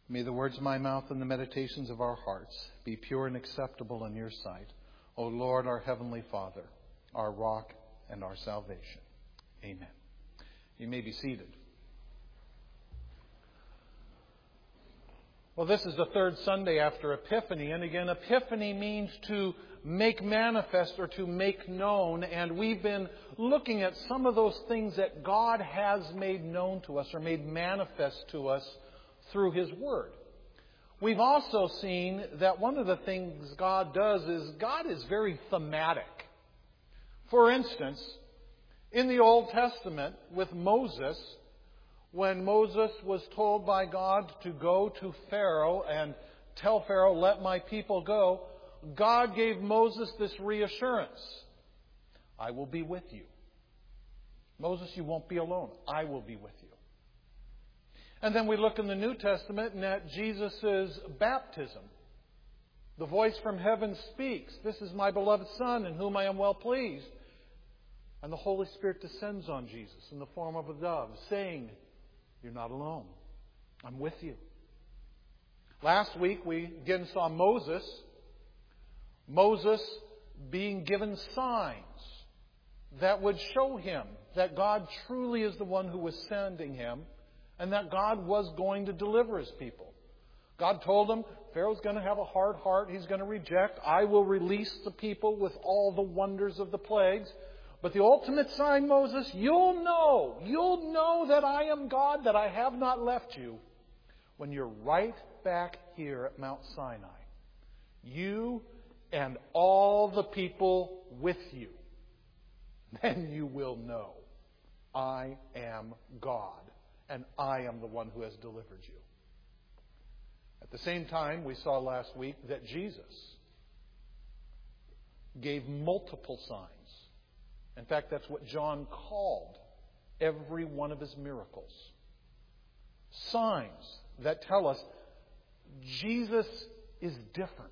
May the words of my mouth and the meditations of our hearts be pure and acceptable in your sight, O Lord, our heavenly Father, our rock and our salvation. Amen. You may be seated. Well, this is the third Sunday after Epiphany, and again, Epiphany means to make manifest or to make known, and we've been looking at some of those things that God has made known to us or made manifest to us through His Word. We've also seen that one of the things God does is God is very thematic. For instance, in the Old Testament with Moses, when Moses was told by God to go to Pharaoh and tell Pharaoh, "Let my people go," God gave Moses this reassurance. I will be with you. Moses, you won't be alone. I will be with you. And then we look in the New Testament and at Jesus' baptism. The voice from heaven speaks, "This is my beloved Son in whom I am well pleased." And the Holy Spirit descends on Jesus in the form of a dove, saying, "You're not alone. I'm with you." Last week we again saw Moses being given signs that would show him that God truly is the one who was sending him and that God was going to deliver His people. God told him, Pharaoh's going to have a hard heart. He's going to reject. I will release the people with all the wonders of the plagues. But the ultimate sign, Moses, you'll know that I am God, that I have not left you when you're right back here at Mount Sinai. You and all the people with you. Then you will know I am God and I am the one who has delivered you. At the same time, we saw last week that Jesus gave multiple signs. In fact, that's what John called every one of his miracles. Signs that tell us Jesus is different.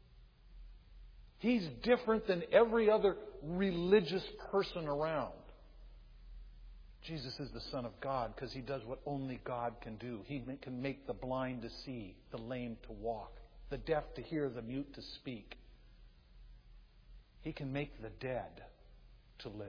He's different than every other religious person around. Jesus is the Son of God because He does what only God can do. He can make the blind to see, the lame to walk, the deaf to hear, the mute to speak. He can make the dead to live.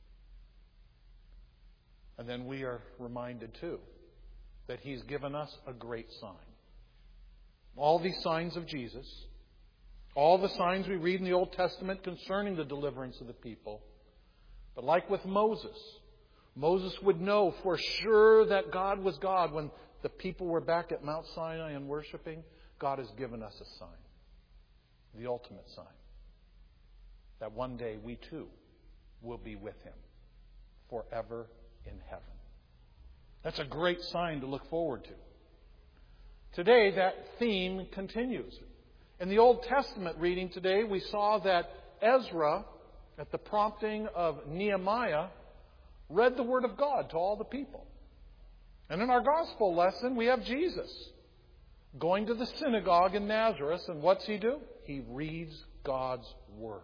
And then we are reminded too that He's given us a great sign. All these signs of Jesus, all the signs we read in the Old Testament concerning the deliverance of the people. But like with Moses would know for sure that God was God when the people were back at Mount Sinai and worshiping. God has given us a sign, the ultimate sign, that one day we too will be with Him forever in heaven. That's a great sign to look forward to. Today, that theme continues. In the Old Testament reading today, we saw that Ezra, at the prompting of Nehemiah, read the Word of God to all the people. And in our Gospel lesson, we have Jesus going to the synagogue in Nazareth, and what's He do? He reads God's Word.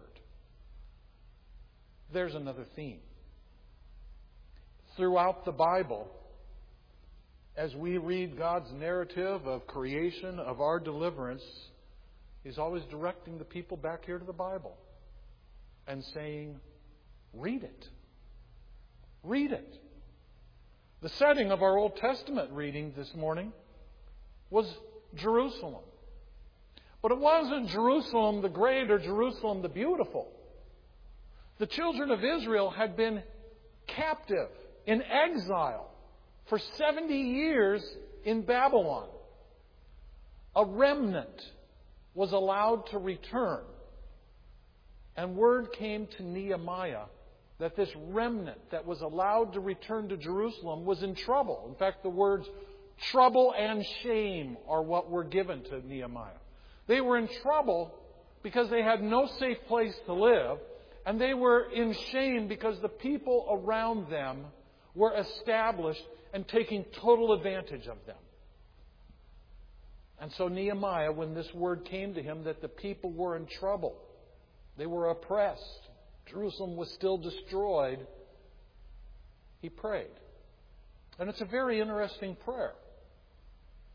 There's another theme. Throughout the Bible, as we read God's narrative of creation, of our deliverance, He's always directing the people back here to the Bible and saying, read it. Read it. The setting of our Old Testament reading this morning was Jerusalem. But it wasn't Jerusalem the Great or Jerusalem the Beautiful. The children of Israel had been captive, in exile, for 70 years in Babylon. A remnant was allowed to return. And word came to Nehemiah that this remnant that was allowed to return to Jerusalem was in trouble. In fact, the words trouble and shame are what were given to Nehemiah. They were in trouble because they had no safe place to live, and they were in shame because the people around them were established and taking total advantage of them. And so Nehemiah, when this word came to him that the people were in trouble, they were oppressed, Jerusalem was still destroyed, he prayed. And it's a very interesting prayer.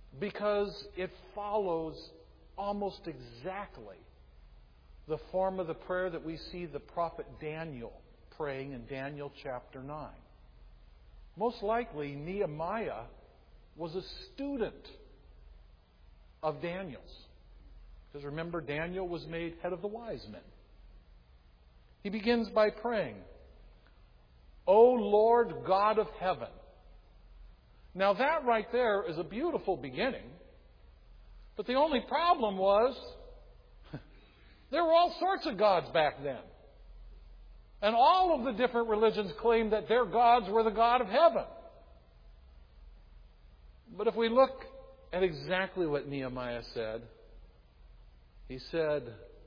because it follows almost exactly the form of the prayer that we see the prophet Daniel praying in Daniel chapter 9. Most likely, Nehemiah was a student of Daniel's. Because remember, Daniel was made head of the wise men. He begins by praying, O Lord God of heaven. Now that right there is a beautiful beginning. But the only problem was, there were all sorts of gods back then. And all of the different religions claimed that their gods were the God of heaven. But if we look at exactly what Nehemiah said, he said,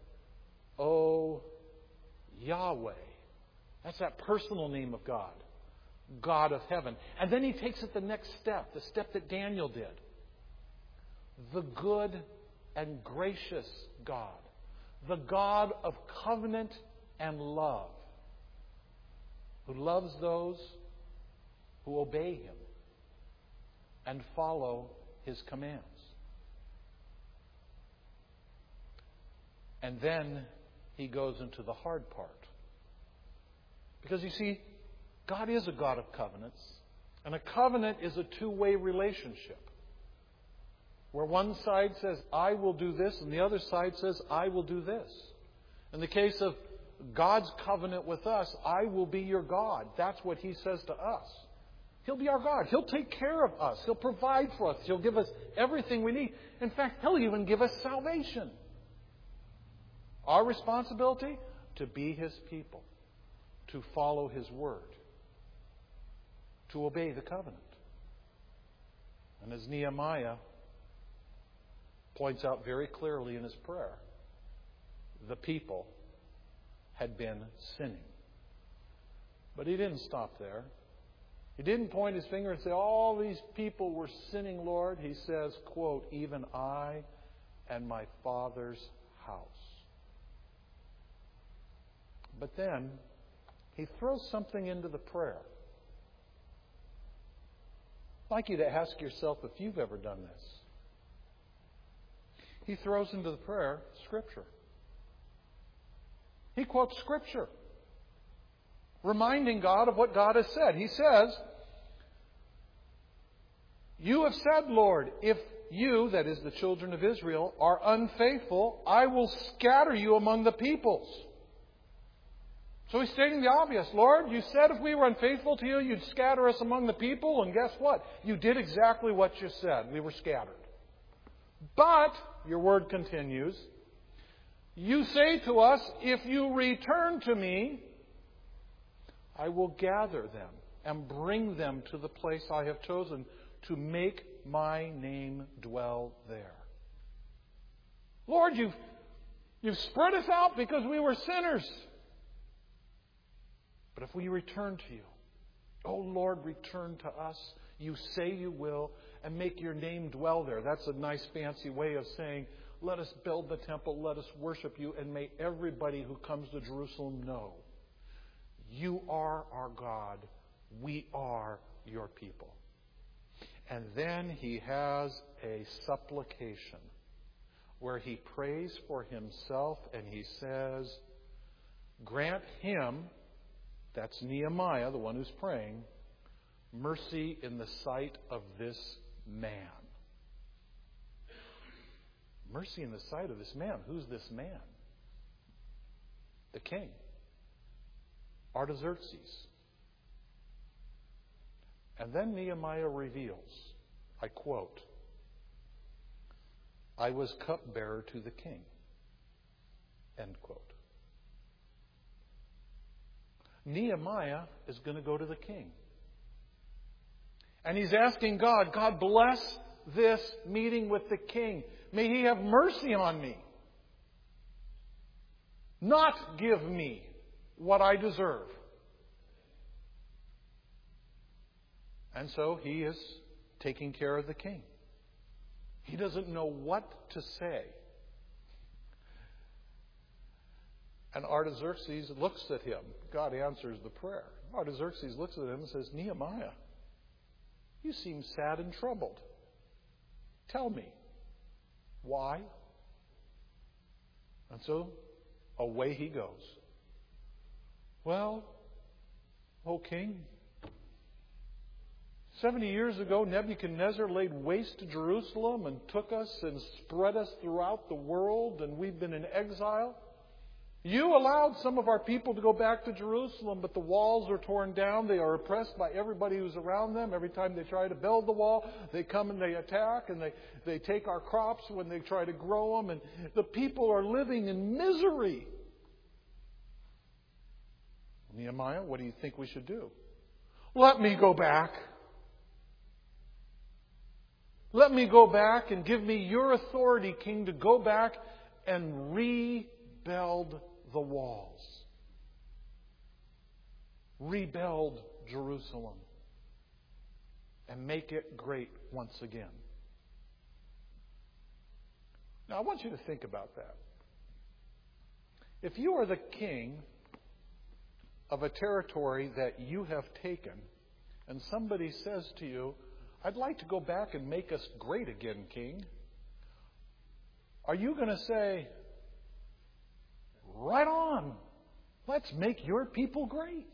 O Yahweh. That's that personal name of God. God of heaven. And then he takes it the next step, the step that Daniel did. The good and gracious God. The God of covenant and love. Who loves those who obey Him and follow His commands. And then he goes into the hard part. Because you see, God is a God of covenants. And a covenant is a two-way relationship. Where one side says, I will do this, and the other side says, I will do this. In the case of God's covenant with us, I will be your God. That's what He says to us. He'll be our God. He'll take care of us. He'll provide for us. He'll give us everything we need. In fact, He'll even give us salvation. Our responsibility? To be His people. To follow His word. To obey the covenant. And as Nehemiah points out very clearly in his prayer, the people had been sinning. But he didn't stop there. He didn't point his finger and say, all these people were sinning, Lord. He says, quote, even I and my Father's house. But then he throws something into the prayer. I'd like you to ask yourself if you've ever done this. He throws into the prayer Scripture. He quotes Scripture, reminding God of what God has said. He says, you have said, Lord, if you, that is the children of Israel, are unfaithful, I will scatter you among the peoples. So he's stating the obvious. Lord, you said if we were unfaithful to you, you'd scatter us among the people. And guess what? You did exactly what you said. We were scattered. But, your word continues, you say to us, if you return to me, I will gather them and bring them to the place I have chosen to make my name dwell there. Lord, you've spread us out because we were sinners. But if we return to you, oh Lord, return to us. You say you will, and make your name dwell there. That's a nice fancy way of saying, let us build the temple, let us worship you, and may everybody who comes to Jerusalem know you are our God, we are your people. And then he has a supplication where he prays for himself and he says, grant him, that's Nehemiah, the one who's praying, mercy in the sight of this man. Mercy in the sight of this man. Who's this man? The king, Artaxerxes. And then Nehemiah reveals, I quote, I was cupbearer to the king. End quote. Nehemiah is going to go to the king. And he's asking God, God bless this meeting with the king. May he have mercy on me. Not give me what I deserve. And so he is taking care of the king. He doesn't know what to say. And Artaxerxes looks at him. God answers the prayer. Artaxerxes looks at him and says, Nehemiah, you seem sad and troubled. Tell me. Why? And so, away he goes. Well, O king, 70 years ago, Nebuchadnezzar laid waste to Jerusalem and took us and spread us throughout the world, and we've been in exile. You allowed some of our people to go back to Jerusalem, but the walls are torn down. They are oppressed by everybody who's around them. Every time they try to build the wall, they come and they attack, and they take our crops when they try to grow them, and the people are living in misery. Nehemiah, what do you think we should do? Let me go back. Let me go back and give me your authority, king, to go back and rebuild the walls. Rebuild Jerusalem and make it great once again. Now, I want you to think about that. If you are the king of a territory that you have taken, and somebody says to you, I'd like to go back and make us great again, king, are you going to say, right on, let's make your people great?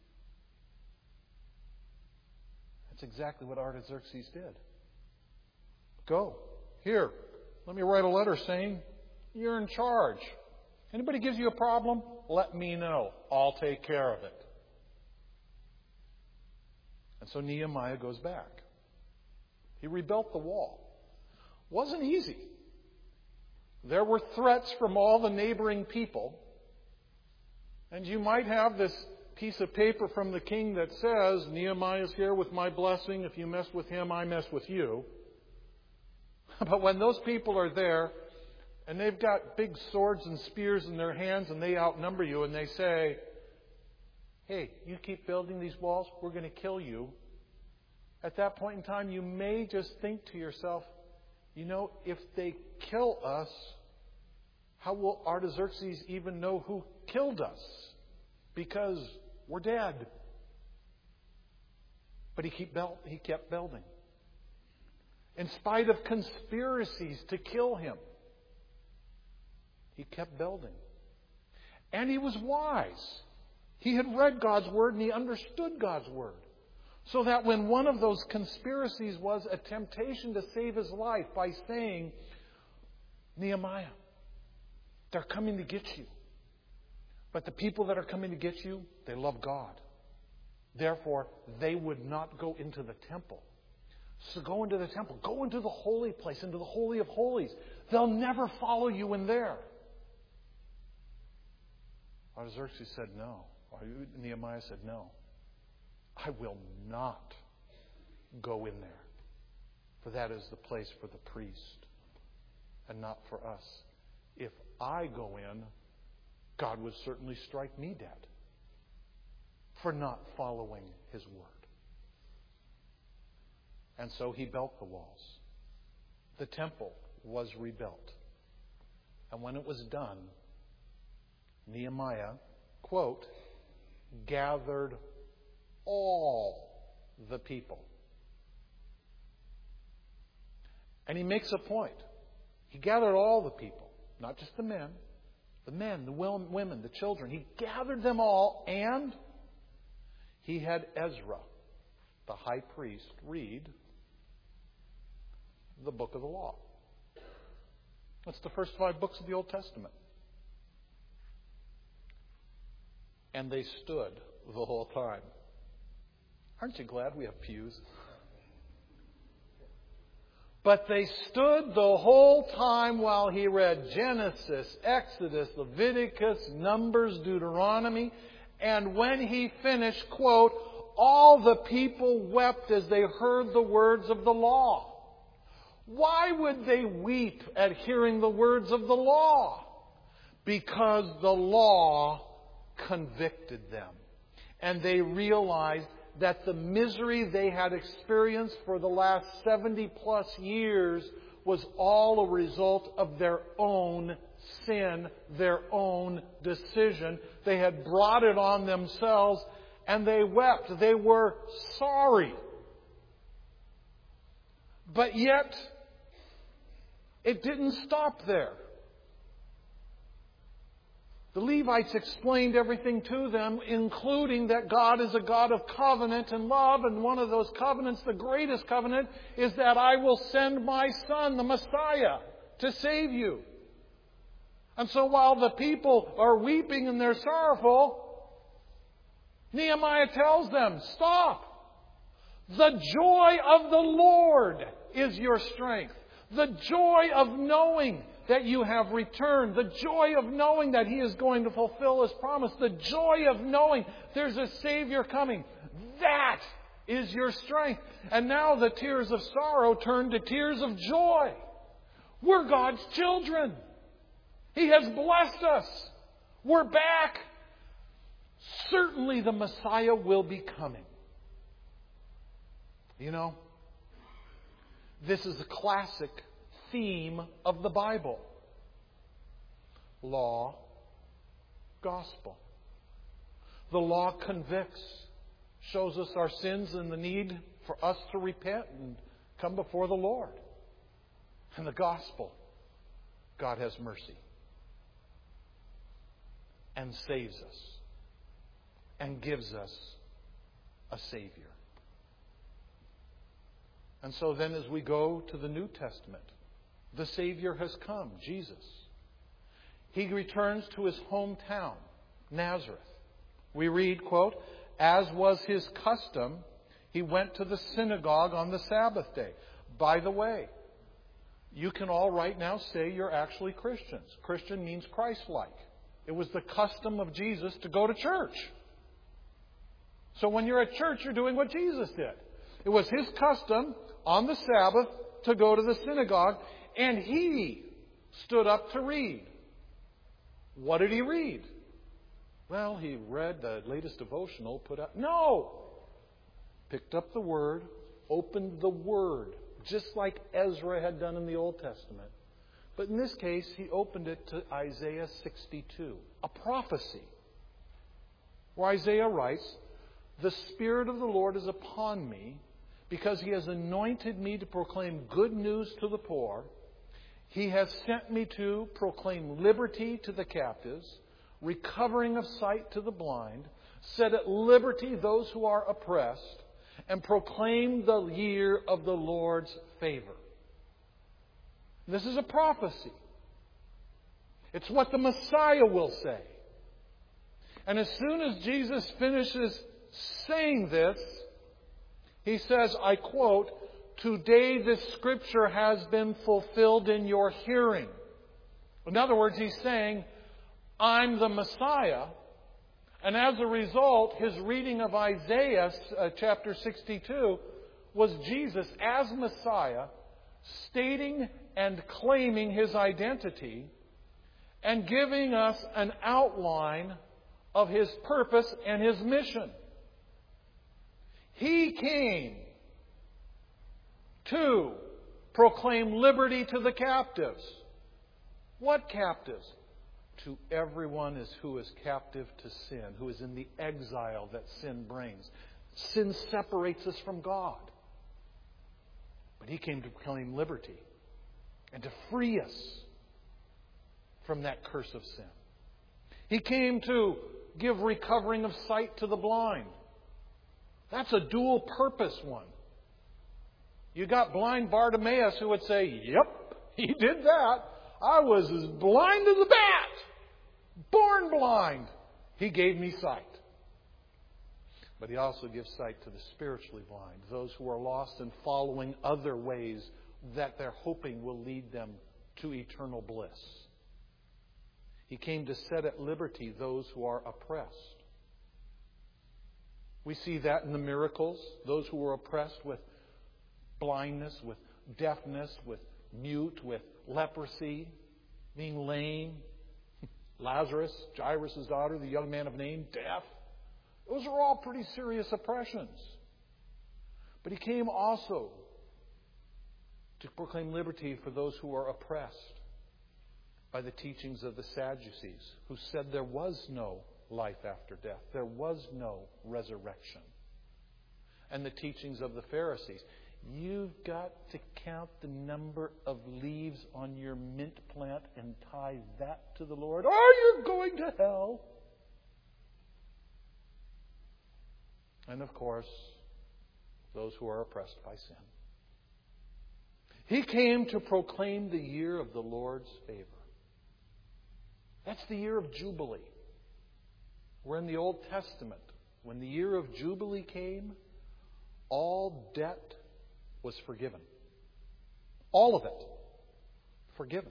That's exactly what Artaxerxes did. Go. Here, let me write a letter saying, you're in charge. Anybody gives you a problem, let me know. I'll take care of it. And so Nehemiah goes back. He rebuilt the wall. Wasn't easy. There were threats from all the neighboring people. And you might have this piece of paper from the king that says, Nehemiah is here with my blessing. If you mess with him, I mess with you. But when those people are there, and they've got big swords and spears in their hands, and they outnumber you, and they say, hey, you keep building these walls, we're going to kill you. At that point in time, you may just think to yourself, you know, if they kill us, how will Artaxerxes even know who killed us? Because we're dead. But he kept building. In spite of conspiracies to kill him, he kept building. And he was wise. He had read God's Word and he understood God's Word. So that when one of those conspiracies was a temptation to save his life by saying, Nehemiah, they're coming to get you. But the people that are coming to get you, they love God. Therefore, they would not go into the temple. So go into the temple. Go into the holy place, into the Holy of Holies. They'll never follow you in there. Artaxerxes said no. Nehemiah said no. I will not go in there. For that is the place for the priest and not for us. If I go in, God would certainly strike me dead for not following His word. And so he built the walls. The temple was rebuilt. And when it was done, Nehemiah, quote, gathered all the people. And he makes a point. He gathered all the people, not just the men, the women, the children. He gathered them all, and he had Ezra, the high priest, read the book of the law. That's the first 5 books of the Old Testament. And they stood the whole time. Aren't you glad we have pews? But they stood the whole time while he read Genesis, Exodus, Leviticus, Numbers, Deuteronomy. And when he finished, quote, all the people wept as they heard the words of the law. Why would they weep at hearing the words of the law? Because the law convicted them. And they realized that the misery they had experienced for the last 70 plus years was all a result of their own sin, their own decision. They had brought it on themselves, and they wept. They were sorry. But yet, it didn't stop there. The Levites explained everything to them, including that God is a God of covenant and love. And one of those covenants, the greatest covenant, is that I will send my Son, the Messiah, to save you. And so while the people are weeping and they're sorrowful, Nehemiah tells them, stop. The joy of the Lord is your strength. The joy of knowing that you have returned. The joy of knowing that He is going to fulfill His promise. The joy of knowing there's a Savior coming. That is your strength. And now the tears of sorrow turn to tears of joy. We're God's children. He has blessed us. We're back. Certainly the Messiah will be coming. You know, this is a classic theme of the Bible. Law, gospel. The law convicts, shows us our sins and the need for us to repent and come before the Lord. And the gospel, God has mercy and saves us and gives us a Savior. And so then as we go to the New Testament, the Savior has come, Jesus. He returns to His hometown, Nazareth. We read, quote, as was His custom, He went to the synagogue on the Sabbath day. By the way, you can all right now say you're actually Christians. Christian means Christ-like. It was the custom of Jesus to go to church. So when you're at church, you're doing what Jesus did. It was His custom on the Sabbath to go to the synagogue, and He stood up to read. What did He read? Well, He read the latest devotional put out. No! Picked up the Word, opened the Word, just like Ezra had done in the Old Testament. But in this case, He opened it to Isaiah 62, a prophecy, where Isaiah writes, the Spirit of the Lord is upon me, because He has anointed me to proclaim good news to the poor. He has sent me to proclaim liberty to the captives, recovering of sight to the blind, set at liberty those who are oppressed, and proclaim the year of the Lord's favor. This is a prophecy. It's what the Messiah will say. And as soon as Jesus finishes saying this, He says, I quote, today this Scripture has been fulfilled in your hearing. In other words, He's saying, I'm the Messiah. And as a result, His reading of Isaiah chapter 62 was Jesus as Messiah stating and claiming His identity and giving us an outline of His purpose and His mission. He came to proclaim liberty to the captives. What captives? To everyone who is captive to sin, who is in the exile that sin brings. Sin separates us from God. But He came to proclaim liberty and to free us from that curse of sin. He came to give recovering of sight to the blind. That's a dual purpose one. You got blind Bartimaeus who would say, yep, he did that. I was as blind as a bat. Born blind. He gave me sight. But He also gives sight to the spiritually blind, those who are lost and following other ways that they're hoping will lead them to eternal bliss. He came to set at liberty those who are oppressed. We see that in the miracles. Those who were oppressed with blindness, with deafness, with mute, with leprosy, being lame. Lazarus, Jairus' daughter, the young man of Nain, deaf. Those are all pretty serious oppressions. But He came also to proclaim liberty for those who are oppressed by the teachings of the Sadducees, who said there was no life after death. There was no resurrection. And the teachings of the Pharisees. You've got to count the number of leaves on your mint plant and tithe that to the Lord, or you're going to hell. And of course, those who are oppressed by sin. He came to proclaim the year of the Lord's favor. That's the year of Jubilee. We're in the Old Testament. When the year of Jubilee came, all debt was forgiven. All of it. Forgiven.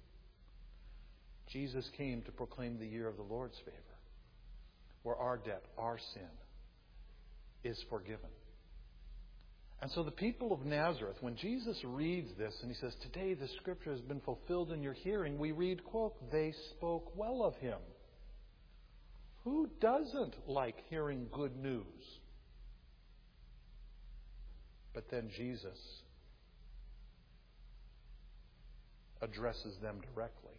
Jesus came to proclaim the year of the Lord's favor, where our debt, our sin, is forgiven. And so the people of Nazareth, when Jesus reads this and he says, "Today the Scripture has been fulfilled in your hearing," we read, quote, "They spoke well of him." Who doesn't like hearing good news? But then Jesus addresses them directly.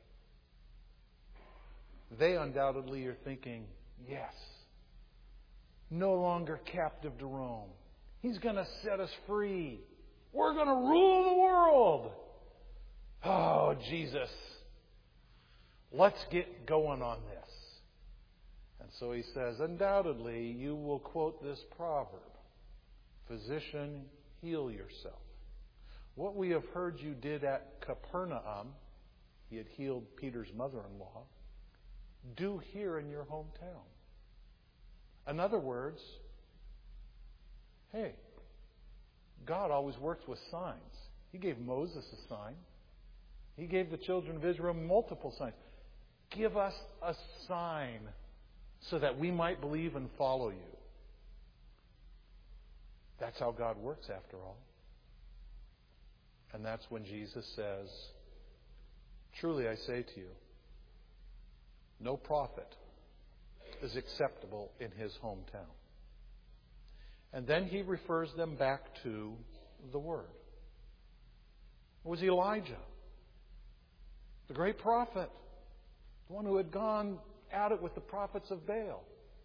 They undoubtedly are thinking, yes, no longer captive to Rome. He's going to set us free. We're going to rule the world. Oh, Jesus, let's get going on this. And so he says, undoubtedly, you will quote this proverb, "Physician, heal yourself. What we have heard you did at Capernaum," he had healed Peter's mother-in-law, "do here in your hometown." In other words, hey, God always works with signs. He gave Moses a sign. He gave the children of Israel multiple signs. Give us a sign so that we might believe and follow you. That's how God works, after all. And that's when Jesus says, "Truly I say to you, no prophet is acceptable in his hometown." And then he refers them back to the Word. It was Elijah, the great prophet, the one who had gone at it with the prophets of Baal.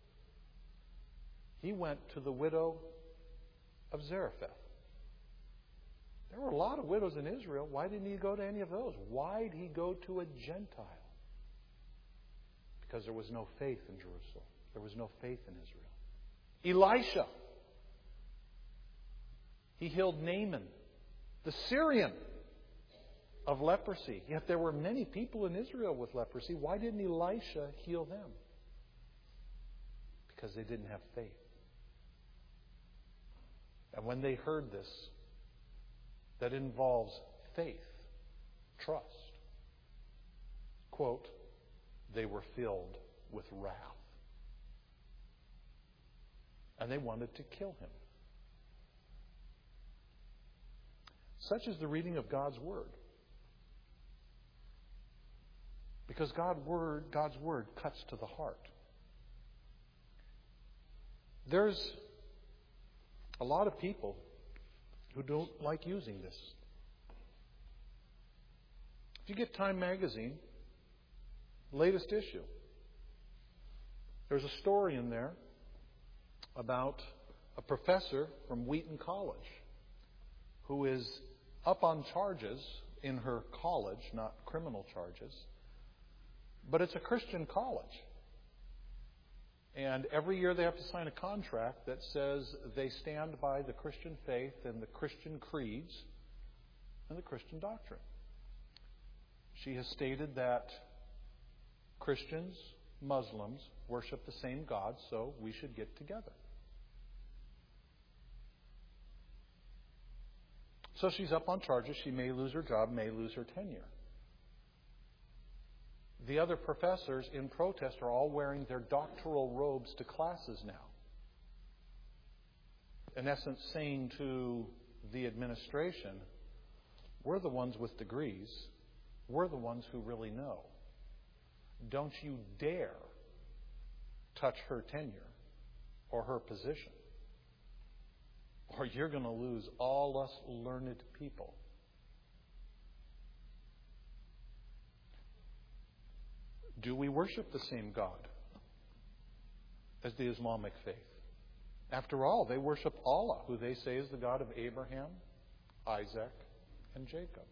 He went to the widow of Zarephath. There were a lot of widows in Israel. Why didn't he go to any of those? Why did he go to a Gentile? Because there was no faith in Jerusalem. There was no faith in Israel. Elisha. He healed Naaman, the Syrian, of leprosy. Yet there were many people in Israel with leprosy. Why didn't Elisha heal them? Because they didn't have faith. And when they heard this, that involves faith, trust, quote, they were filled with wrath. And they wanted to kill him. Such is the reading of God's Word. Because God's Word cuts to the heart. There's a lot of people who don't like using this. If you get Time Magazine, latest issue, there's a story in there about a professor from Wheaton College who is up on charges in her college, not criminal charges, but it's a Christian college. And every year they have to sign a contract that says they stand by the Christian faith and the Christian creeds and the Christian doctrine. She has stated that Christians, Muslims worship the same God, so we should get together. So she's up on charges. She may lose her job, may lose her tenure. The other professors in protest are all wearing their doctoral robes to classes now. In essence, saying to the administration, we're the ones with degrees. We're the ones who really know. Don't you dare touch her tenure or her position, or you're going to lose all us learned people. Do we worship the same God as the Islamic faith? After all, they worship Allah, who they say is the God of Abraham, Isaac, and Jacob.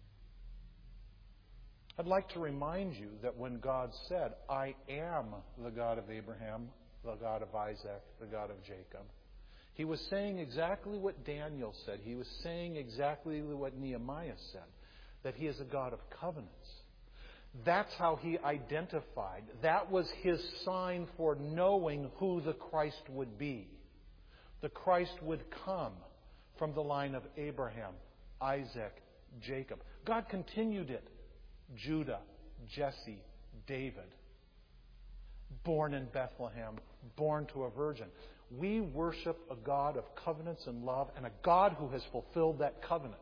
I'd like to remind you that when God said, I am the God of Abraham, the God of Isaac, the God of Jacob, He was saying exactly what Daniel said. He was saying exactly what Nehemiah said, that He is a God of covenants. That's how He identified. That was His sign for knowing who the Christ would be. The Christ would come from the line of Abraham, Isaac, Jacob. God continued it. Judah, Jesse, David. Born in Bethlehem, born to a virgin. We worship a God of covenants and love, and a God who has fulfilled that covenant.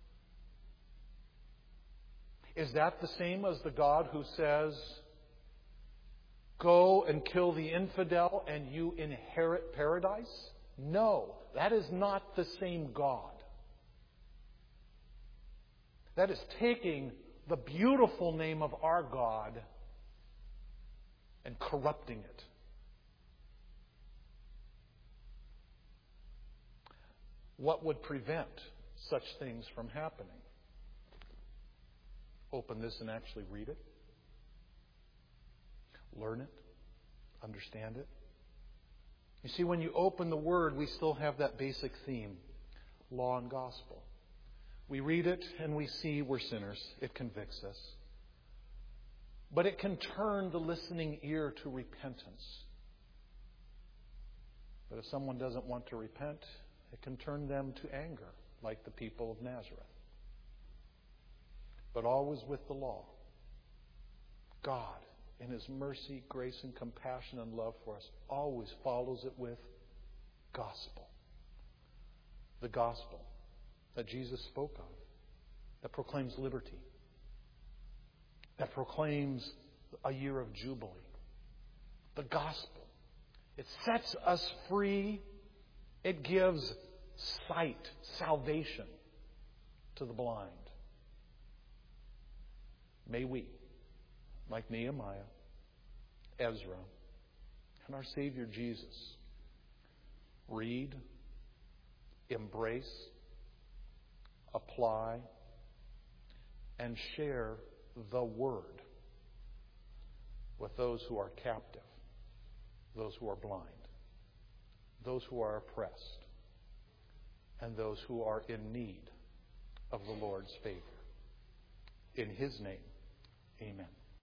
Is that the same as the God who says, go and kill the infidel and you inherit paradise? No, that is not the same God. That is taking the beautiful name of our God and corrupting it. What would prevent such things from happening? Open this and actually read it. Learn it. Understand it. You see, when you open the Word, we still have that basic theme, law and gospel. We read it and we see we're sinners. It convicts us. But it can turn the listening ear to repentance. But if someone doesn't want to repent, it can turn them to anger, like the people of Nazareth. But always with the law. God, in His mercy, grace, and compassion and love for us, always follows it with gospel. The gospel that Jesus spoke of, that proclaims liberty, that proclaims a year of jubilee. The gospel. It sets us free. It gives sight, salvation to the blind. May we, like Nehemiah, Ezra, and our Savior Jesus, read, embrace, apply, and share the Word with those who are captive, those who are blind, those who are oppressed, and those who are in need of the Lord's favor. In His name, amen.